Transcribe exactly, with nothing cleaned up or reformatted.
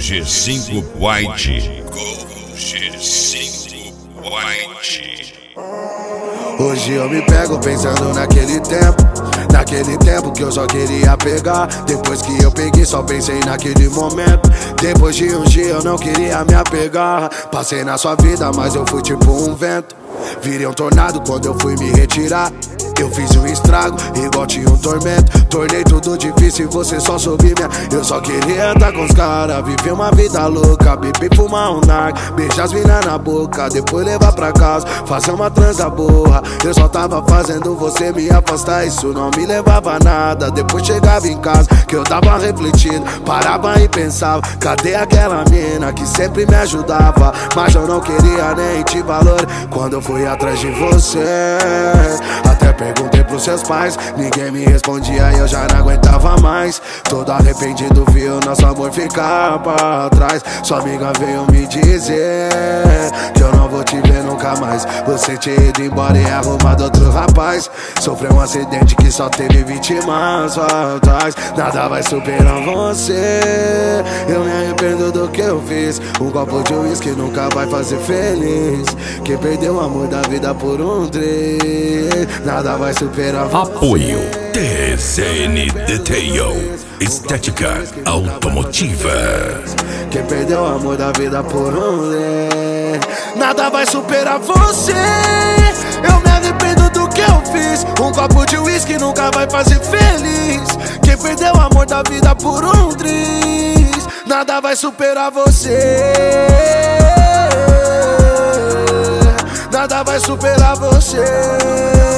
G cinco White. Gol G cinco White. Hoje eu me pego pensando naquele tempo, naquele tempo que eu só queria pegar. Depois que eu peguei só pensei naquele momento. Depois de um dia eu não queria me apegar. Passei na sua vida mas eu fui tipo um vento. Virei um tornado quando eu fui me retirar. Eu fiz um estrago, igual tinha um tormento. Tornei tudo difícil e você só soube minha. Eu só queria estar com os caras, viver uma vida louca. Beber, fumar um narco, beijar as minas na boca. Depois levar pra casa, fazer uma transa boa. Eu só tava fazendo você me afastar, isso não me levava a nada. Depois chegava em casa, que eu tava refletindo. Parava e pensava, cadê aquela mina que sempre me ajudava? Mas eu não queria nem te valor quando eu fui atrás de você. Até perguntei pros seus pais, ninguém me respondia e eu já não aguentava mais. Todo arrependido viu nosso amor ficar pra trás. Sua amiga veio me dizer que eu não vou te ver nunca mais. Você tinha ido embora e arrumado outro rapaz. Sofreu um acidente que só teve vítimas fatais. Nada vai superar você. Eu me arrependo do que eu fiz. Um copo de uísque nunca vai fazer feliz. Quem perdeu o amor da vida por um três, nada vai superar você. Apoio T Z N Detail, estética automotiva. Quem perdeu o amor da vida por um três, nada vai superar você. Eu me arrependo do que eu fiz. Um copo de uísque nunca vai fazer feliz. Quem perdeu o amor da vida por um triz, nada vai superar você. Nada vai superar você.